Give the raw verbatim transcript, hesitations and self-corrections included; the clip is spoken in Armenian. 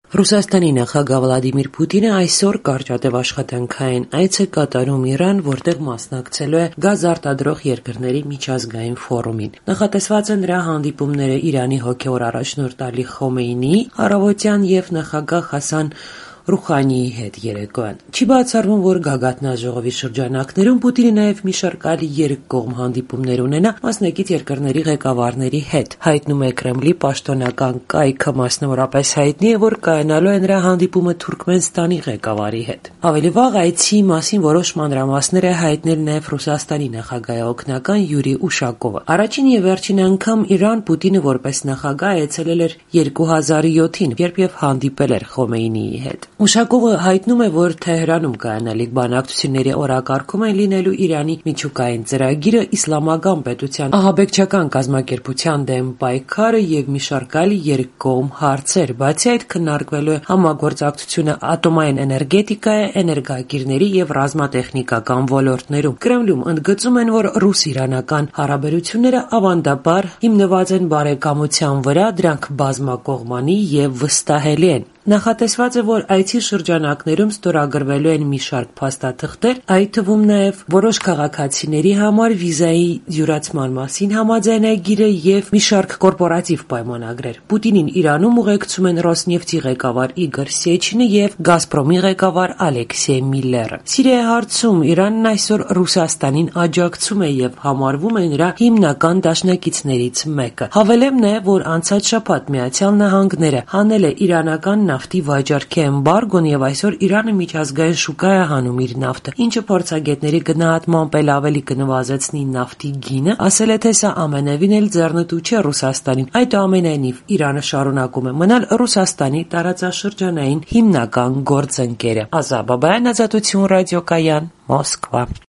Ռուսաստանի նախագահ Վլադիմիր Պուտինը այսօր կարճատև աշխատանքային այց է կատարում Իրան, որտեղ մասնակցելու է գազ արտադրող երկրների միջազգային ֆորումին։ Նախատեսված է նրա հանդիպումները Իրանի հոգևոր առաջնորդ Ալի Խոմեյնիի առավոտյան եւ նախագահ Հասան Ռուխանիի հետ երեկոյան։ Չի բացառվում, որ գագաթնաժողովի շրջանակներում Պուտինը նաև մի շարք այլ երկկողմ հանդիպումներ ունենա մասնակից երկրների ղեկավարների հետ։ Հայտնում է Կրեմլի պաշտոնական կայքը, մասնավորապես հայտնի է, որ կայանալու է նրա հանդիպումը Թուրքմենստանի ղեկավարի հետ։ Ավելի վաղ այցի մասին որոշ մանրամասներ է հայտնել նաև Ռուսաստանի նախագահի օգնական Յուրի Ուշակովը։ Առաջին եւ վերջին անգամ Իրան Պուտինը որպես նախագահ այցելել էր երկու հազար յոթին, երբ եւ հանդիպել էր Խոմեյնիի հետ։ Ուշակովը հայտնում է, որ Թեհրանում կայանալիք բանակցությունների օրակարգում են լինելու Իրանի միջուկային ծրագիրը, իսլամական պետության ահաբեկչական կազմակերպության դեմ պայքարը եւ մի շարք այլ երկկողմ հարցեր։ Բացի այդ, քննարկվելու է համագործակցությունը ատոմային էներգետիկայի, էներգակիրների եւ ռազմատեխնիկական ոլորտներում։ Կրեմլում ընդգծում են, որ ռուս-իրանական հարաբերությունները ավանդաբար հիմնված են բարեկամության վրա, դրանք բազմակողմանի եւ վստահելի են։ Նախատեսված է, որ այցի շրջանակներում ստորագրվելու են մի շարք փաստաթղթեր, այդ թվում նաև որոշ քաղաքացիների համար վիզայի յուրացման մասին համաձայնագիրը եւ մի շարք կորպորատիվ պայմանագրեր։ Պուտինին Իրանում ուղեկցում են Ռոսնեֆտի ղեկավար Իգոր Սեչինը եւ Գազպրոմի ղեկավար Ալեքսեյ Միլլերը։ Սիրիայի հարցում Իրանն այսօր Ռուսաստանին աջակցում է եւ համարվում է նրա հիմնական դաշնակիցներից մեկը։ Հավելեմ նաև, որ անցած շաբաթ Միացյալ Նահանգները հանել է իրանական նավթի վաճառքի էմբարգոն եւ այսօր Իրանը միջազգային շուկա է հանում իր նավթը, ինչը փորձագետների գնահատմամբ էլ ավելի կնվազեցնի նավթի գինը, ասել է, թե սա ամենևին էլ ձեռնտու չէ Ռուսաստանին։ Այդուամենայնիվ Իրանը շարունակում է մնալ Ռուսաստանի տարածաշրջանային հիմնական գործընկերը։ Ազա Բաբայան, Ազատություն ռադիոկայան, Մոսկվա։